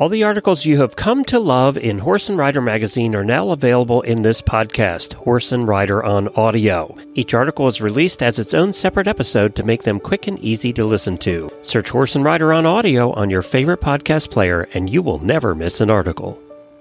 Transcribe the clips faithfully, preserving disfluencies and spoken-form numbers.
All the articles you have come to love in Horse and Rider magazine are now available in this podcast, Horse and Rider on Audio. Each article is released as its own separate episode to make them quick and easy to listen to. Search Horse and Rider on Audio on your favorite podcast player, and you will never miss an article.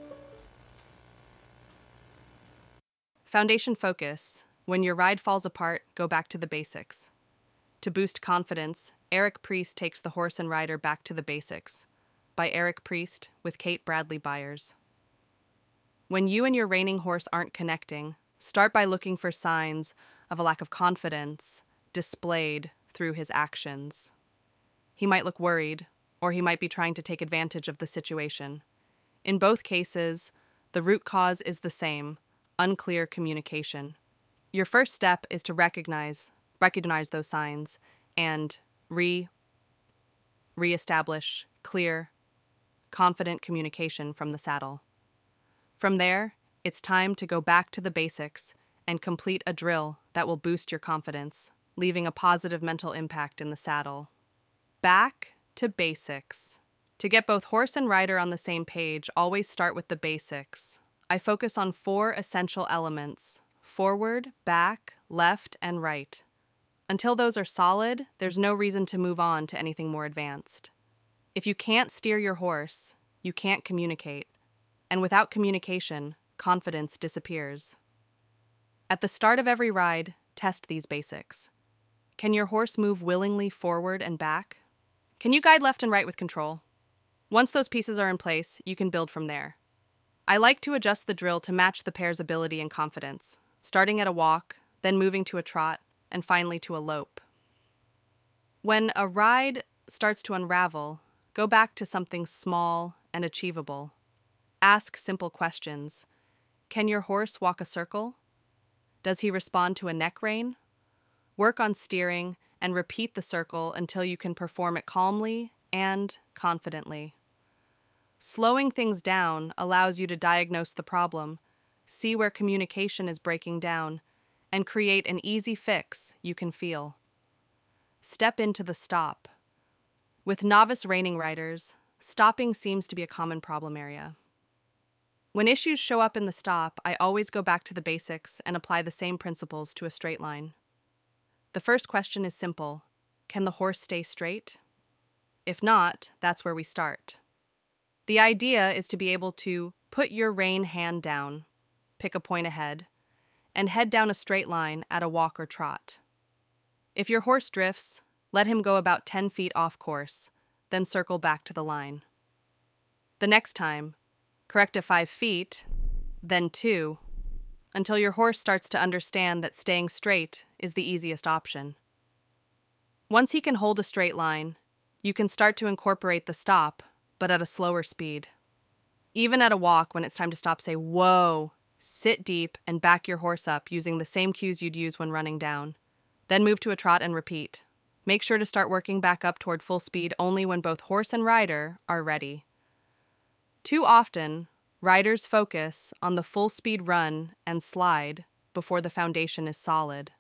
Foundation Focus. When your ride falls apart, go back to the basics. To boost confidence, Eric Priest takes the horse and rider back to the basics. By Eric Priest with Kate Bradley Byers. When you and your reining horse aren't connecting, start by looking for signs of a lack of confidence displayed through his actions. He might look worried, or he might be trying to take advantage of the situation. In both cases, the root cause is the same, unclear communication. Your first step is to recognize recognize those signs and re reestablish clear, confident communication from the saddle. From there, it's time to go back to the basics and complete a drill that will boost your confidence, leaving a positive mental impact in the saddle. Back to basics. To get both horse and rider on the same page, always start with the basics. I focus on four essential elements: forward, back, left, and right. Until those are solid, there's no reason to move on to anything more advanced. If you can't steer your horse, you can't communicate, and without communication, confidence disappears. At the start of every ride, test these basics. Can your horse move willingly forward and back? Can you guide left and right with control? Once those pieces are in place, you can build from there. I like to adjust the drill to match the pair's ability and confidence, starting at a walk, then moving to a trot, and finally to a lope. When a ride starts to unravel, go back to something small and achievable. Ask simple questions. Can your horse walk a circle? Does he respond to a neck rein? Work on steering and repeat the circle until you can perform it calmly and confidently. Slowing things down allows you to diagnose the problem, see where communication is breaking down, and create an easy fix you can feel. Step into the stop. With novice reining riders, stopping seems to be a common problem area. When issues show up in the stop, I always go back to the basics and apply the same principles to a straight line. The first question is simple: can the horse stay straight? If not, that's where we start. The idea is to be able to put your rein hand down, pick a point ahead, and head down a straight line at a walk or trot. If your horse drifts, let him go about ten feet off course, then circle back to the line. The next time, correct to five feet, then two, until your horse starts to understand that staying straight is the easiest option. Once he can hold a straight line, you can start to incorporate the stop, but at a slower speed. Even at a walk, when it's time to stop, say, "Whoa," sit deep and back your horse up using the same cues you'd use when running down. Then move to a trot and repeat. Make sure to start working back up toward full speed only when both horse and rider are ready. Too often, riders focus on the full speed run and slide before the foundation is solid.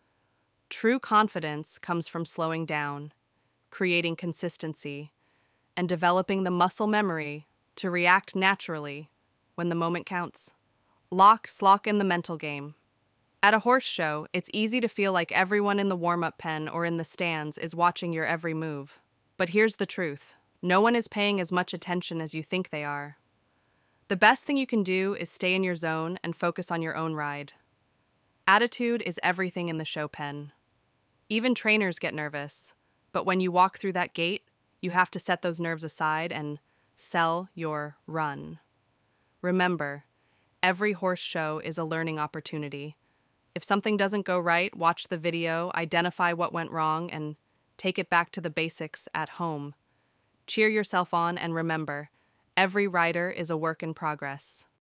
True confidence comes from slowing down, creating consistency, and developing the muscle memory to react naturally when the moment counts. Lock, slock in the mental game. At a horse show, it's easy to feel like everyone in the warm-up pen or in the stands is watching your every move. But here's the truth. No one is paying as much attention as you think they are. The best thing you can do is stay in your zone and focus on your own ride. Attitude is everything in the show pen. Even trainers get nervous, but when you walk through that gate, you have to set those nerves aside and sell your run. Remember, every horse show is a learning opportunity. If something doesn't go right, watch the video, identify what went wrong, and take it back to the basics at home. Cheer yourself on and remember, every rider is a work in progress.